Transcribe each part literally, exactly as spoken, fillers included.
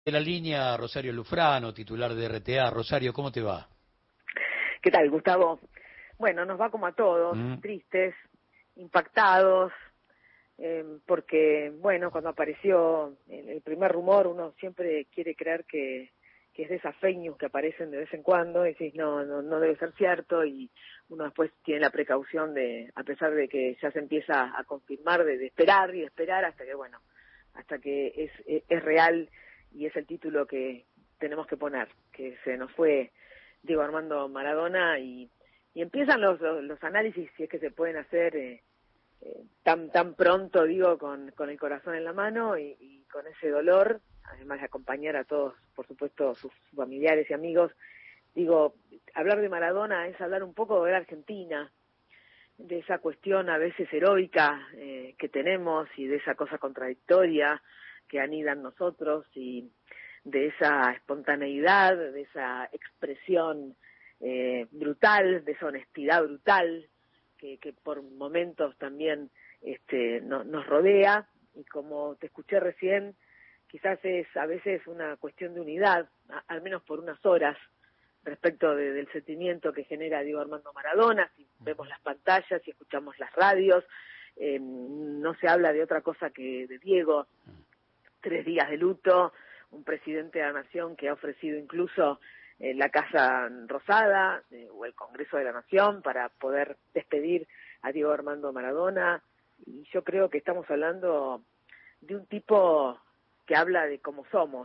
De la línea Rosario Lufrano, titular de R T A. Rosario, ¿cómo te va? ¿Qué tal, Gustavo? Bueno, nos va como a todos, mm. tristes, impactados, eh, porque, bueno, cuando apareció el, el primer rumor, uno siempre quiere creer que, que es de esas fake news que aparecen de vez en cuando, y decís, no, no, no debe ser cierto, y uno después tiene la precaución de, a pesar de que ya se empieza a confirmar, de, de esperar y de esperar hasta que, bueno, hasta que es, es, es real. Y es el título que tenemos que poner, que se nos fue Diego Armando Maradona, y, y empiezan los, los, los análisis, si es que se pueden hacer eh, eh, tan tan pronto, digo, con, con el corazón en la mano y, y con ese dolor, además de acompañar a todos, por supuesto, sus familiares y amigos. Digo, hablar de Maradona es hablar un poco de la Argentina, de esa cuestión a veces heroica eh, que tenemos y de esa cosa contradictoria que anidan nosotros, y de esa espontaneidad, de esa expresión eh, brutal, de esa honestidad brutal que, que por momentos también este, no, nos rodea. Y como te escuché recién, quizás es a veces una cuestión de unidad, a, al menos por unas horas, respecto de, del sentimiento que genera Diego Armando Maradona. Si vemos las pantallas y escuchamos las radios, eh, no se habla de otra cosa que de Diego. Tres días de luto, un presidente de la Nación que ha ofrecido incluso eh, la Casa Rosada eh, o el Congreso de la Nación para poder despedir a Diego Armando Maradona. Y yo creo que estamos hablando de un tipo que habla de cómo somos,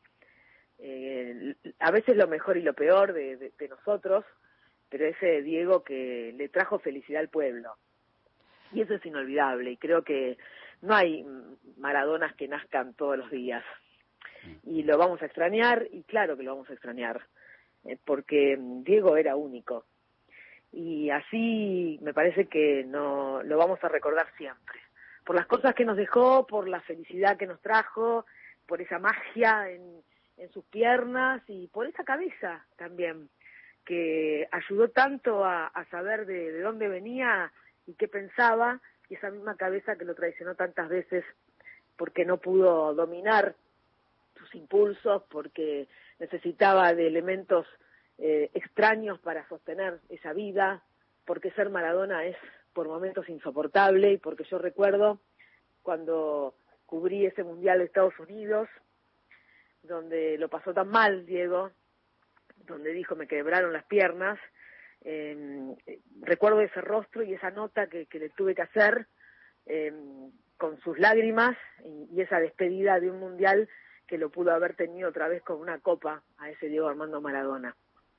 eh, a veces lo mejor y lo peor de, de, de nosotros, pero ese Diego que le trajo felicidad al pueblo. Y eso es inolvidable, y creo que no hay Maradonas que nazcan todos los días. Y lo vamos a extrañar, y claro que lo vamos a extrañar, eh, porque Diego era único. Y así me parece que no lo vamos a recordar siempre. Por las cosas que nos dejó, por la felicidad que nos trajo, por esa magia en, en sus piernas, y por esa cabeza también, que ayudó tanto a, a saber de, de dónde venía y qué pensaba, y esa misma cabeza que lo traicionó tantas veces porque no pudo dominar sus impulsos, porque necesitaba de elementos eh, extraños para sostener esa vida, porque ser Maradona es por momentos insoportable, y porque yo recuerdo cuando cubrí ese Mundial de Estados Unidos, donde lo pasó tan mal Diego, donde dijo me quebraron las piernas. Eh, recuerdo ese rostro y esa nota que, que le tuve que hacer eh, con sus lágrimas, y, y esa despedida de un mundial que lo pudo haber tenido otra vez con una copa a ese Diego Armando Maradona.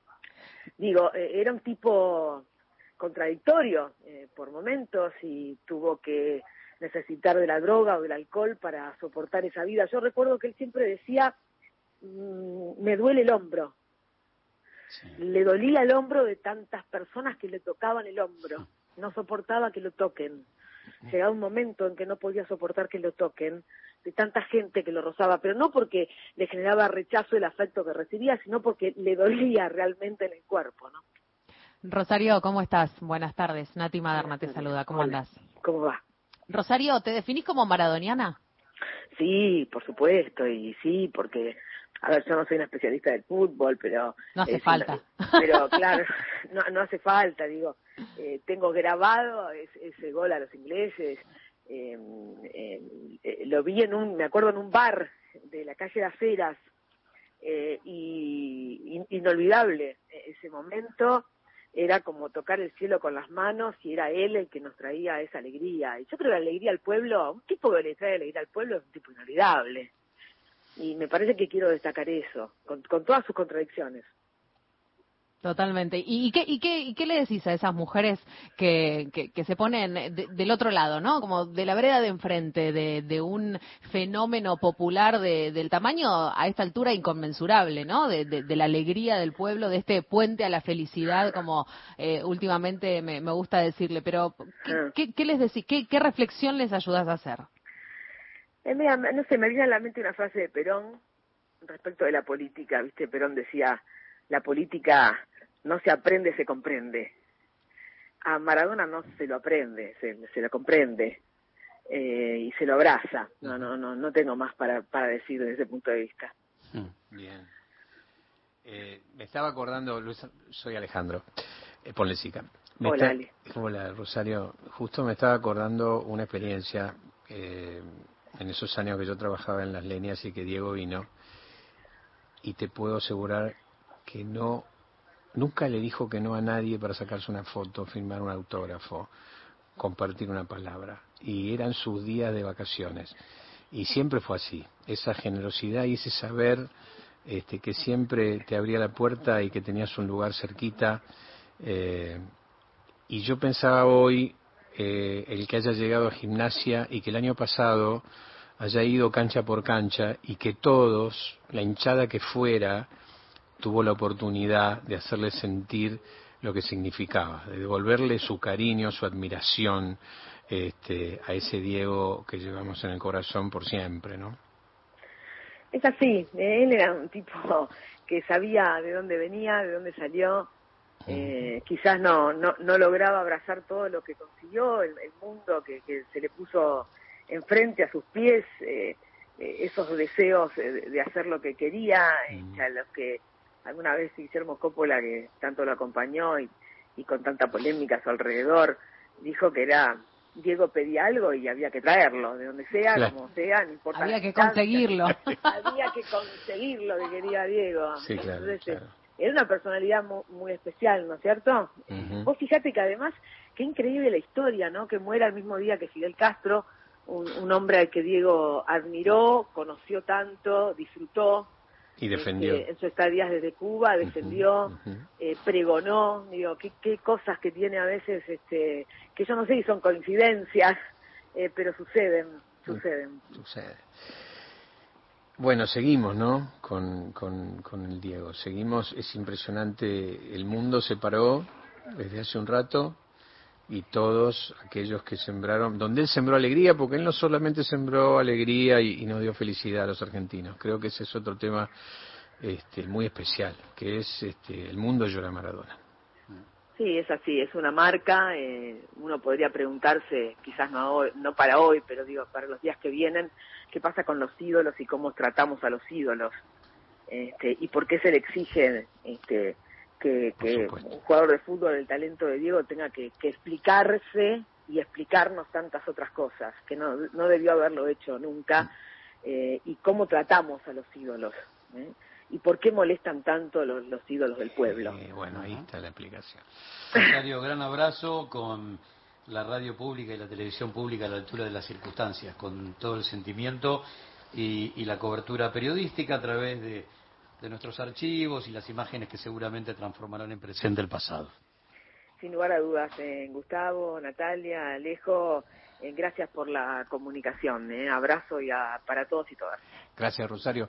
Digo, eh, era un tipo contradictorio eh, por momentos, y tuvo que necesitar de la droga o del alcohol para soportar esa vida. Yo recuerdo que él siempre decía, mmm, me duele el hombro. Sí. Le dolía el hombro de tantas personas que le tocaban el hombro, no soportaba que lo toquen. Llegaba un momento en que no podía soportar que lo toquen, de tanta gente que lo rozaba, pero no porque le generaba rechazo el afecto que recibía, sino porque le dolía realmente en el cuerpo, ¿no? Rosario, ¿cómo estás? Buenas tardes. Nati Maderna te saluda. ¿Cómo Hola. andás? ¿Cómo va? Rosario, ¿te definís como maradoniana? Sí, por supuesto, y sí, porque, a ver, yo no soy una especialista del fútbol, pero... No hace eh, falta. Una, pero claro, no, no hace falta, digo, eh, tengo grabado ese, ese gol a los ingleses, eh, eh, eh, lo vi en un, me acuerdo en un bar de la calle Las Heras, eh, y in, inolvidable ese momento. Era como tocar el cielo con las manos, y era él el que nos traía esa alegría. Y yo creo que la alegría al pueblo, un tipo que le trae alegría al pueblo es un tipo inolvidable. Y me parece que quiero destacar eso, con, con todas sus contradicciones. Totalmente. ¿Y, y, qué, y, qué, ¿Y qué le decís a esas mujeres que, que, que se ponen de, del otro lado, ¿no? Como de la vereda de enfrente, de, de un fenómeno popular de, del tamaño a esta altura inconmensurable, ¿no? De, de, de la alegría del pueblo, de este puente a la felicidad, como eh, últimamente me, me gusta decirle. Pero, ¿qué, Ah. qué, qué les decís? ¿Qué, ¿Qué reflexión les ayudas a hacer? Eh, mira, no sé, me viene a la mente una frase de Perón respecto de la política, ¿viste? Perón decía, la política no se aprende, se comprende. A Maradona no se lo aprende, se, se lo comprende eh, y se lo abraza. No, no, no, no tengo más para, para decir desde ese punto de vista. Bien. Eh, me estaba acordando, Luis, soy Alejandro, eh, Ponlecica. Me Hola, está, Ali. Hola, Rosario. Justo me estaba acordando una experiencia eh, en esos años que yo trabajaba en las líneas y que Diego vino, y te puedo asegurar que no, nunca le dijo que no a nadie para sacarse una foto, firmar un autógrafo, compartir una palabra. Y eran sus días de vacaciones. Y siempre fue así, esa generosidad y ese saber este, que siempre te abría la puerta y que tenías un lugar cerquita. Eh, y yo pensaba hoy, eh, el que haya llegado a Gimnasia y que el año pasado haya ido cancha por cancha y que todos, la hinchada que fuera, tuvo la oportunidad de hacerle sentir lo que significaba, de devolverle su cariño, su admiración este, a ese Diego que llevamos en el corazón por siempre, ¿no? Es así, él era un tipo que sabía de dónde venía, de dónde salió, eh, quizás no, no no lograba abrazar todo lo que consiguió, el, el mundo que, que se le puso enfrente a sus pies, eh, eh, esos deseos de, de hacer lo que quería, eh, a los que alguna vez Guillermo Coppola, que tanto lo acompañó y, y con tanta polémica a su alrededor, dijo que era Diego pedía algo y había que traerlo, de donde sea, Claro. como sea, no importa. Había que conseguirlo. Había que conseguir lo que quería Diego. Sí, claro, Entonces, claro. era una personalidad muy, muy especial, ¿no es cierto? Uh-huh. Vos fíjate que además, qué increíble la historia, ¿no? Que muera el mismo día que Fidel Castro, un, un hombre al que Diego admiró, conoció tanto, disfrutó. Y defendió. Este, en sus estadías desde Cuba, defendió, uh-huh, uh-huh. Eh, pregonó, digo, qué, qué cosas que tiene a veces, este, que yo no sé si son coincidencias, eh, pero suceden, suceden. Sucede. Bueno, seguimos, ¿no? Con, con, con el Diego. Seguimos, es impresionante. El mundo se paró desde hace un rato y todos aquellos que sembraron, donde él sembró alegría, porque él no solamente sembró alegría y, y nos dio felicidad a los argentinos. Creo que ese es otro tema este, muy especial, que es este, el mundo llora a Maradona. Sí, es así, es una marca. Eh, uno podría preguntarse, quizás no hoy, no para hoy, pero digo, para los días que vienen, qué pasa con los ídolos y cómo tratamos a los ídolos. Este, y por qué se le exige este, que, que un jugador de fútbol del talento de Diego tenga que, que explicarse y explicarnos tantas otras cosas, que no, no debió haberlo hecho nunca, eh, y cómo tratamos a los ídolos, ¿eh? Y por qué molestan tanto los, los ídolos del pueblo. Eh, bueno, ahí está la explicación. Rosario, gran abrazo, con la radio pública y la televisión pública a la altura de las circunstancias, con todo el sentimiento y, y la cobertura periodística a través de, de nuestros archivos y las imágenes que seguramente transformarán en presente el pasado. Sin lugar a dudas, eh, Gustavo, Natalia, Alejo, eh, gracias por la comunicación. Eh, abrazo y a, para todos y todas. Gracias, Rosario.